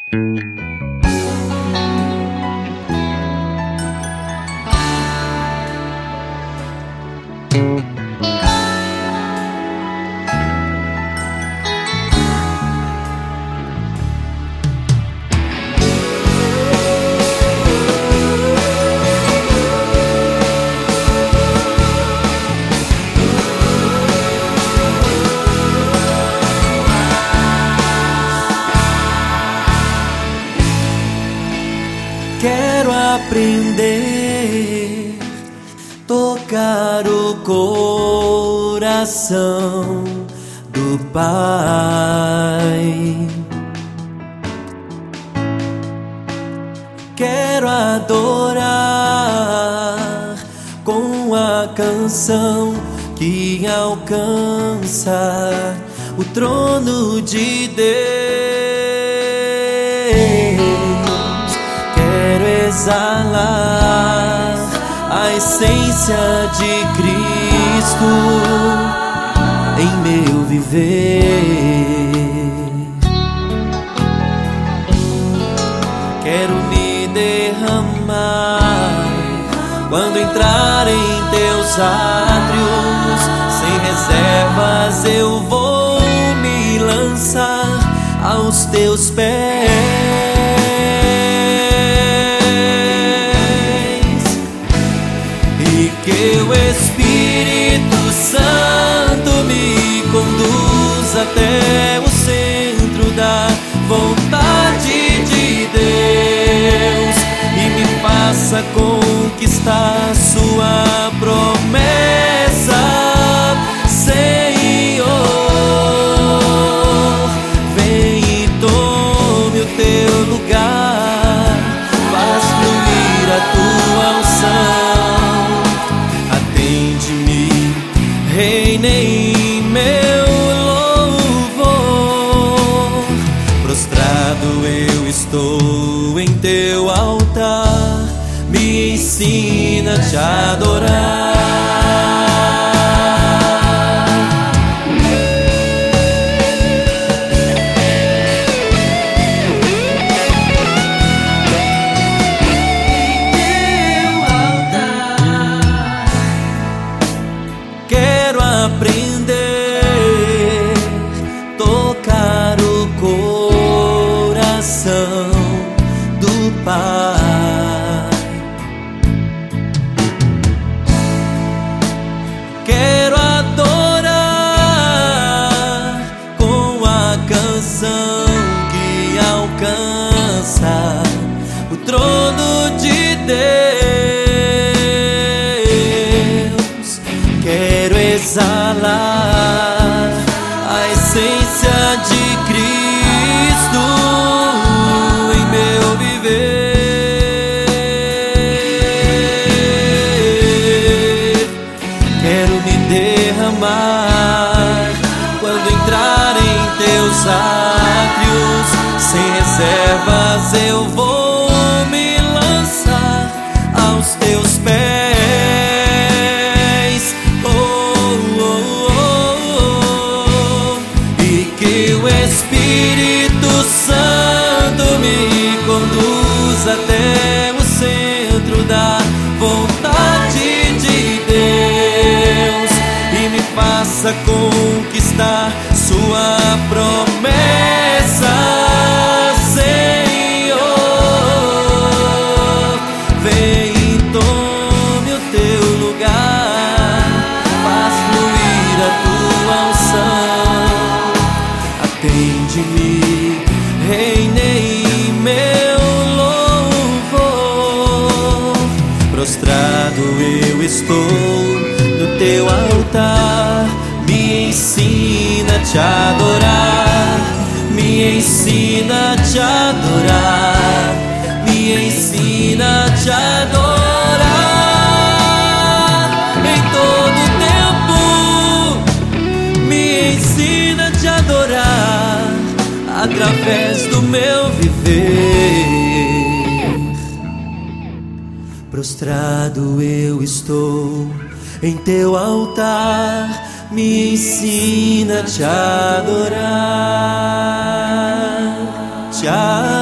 Quero aprender tocar o coração do Pai. Quero adorar com a canção que alcança o trono de Deus. Quero exalar a essência de Cristo em meu viver. Quero me derramar quando entrar em teus átrios. Sem reservas eu vou me lançar aos teus pés. Que o Espírito Santo me conduz até o centro da vontade de Deus e me faça conquistar sua promessa, Senhor. Vem e tome o teu lugar, faz fluir a tua unção. Reina em meu louvor, prostrado eu estou em teu altar, me ensina a te adorar. Aprender tocar o coração do Pai. Quero adorar com a canção que alcança o trono de Deus. Quero exalar a essência de Cristo em meu viver. Quero me derramar quando entrar em teus átrios. Sem reservas eu vou me lançar aos teus pés. Espírito Santo me conduz até o centro da vontade de Deus e me faça conquistar sua promessa, Senhor. Vem e tome o teu lugar, faz fluir a tua unção. Atende-me, reina em meu louvor, prostrado eu estou no teu altar, me ensina a te adorar, me ensina a te adorar, me ensina a te adorar em todo tempo, me ensina a te adorar através do meu viver. Prostrado eu estou em teu altar, me ensina a te adorar, te adorar.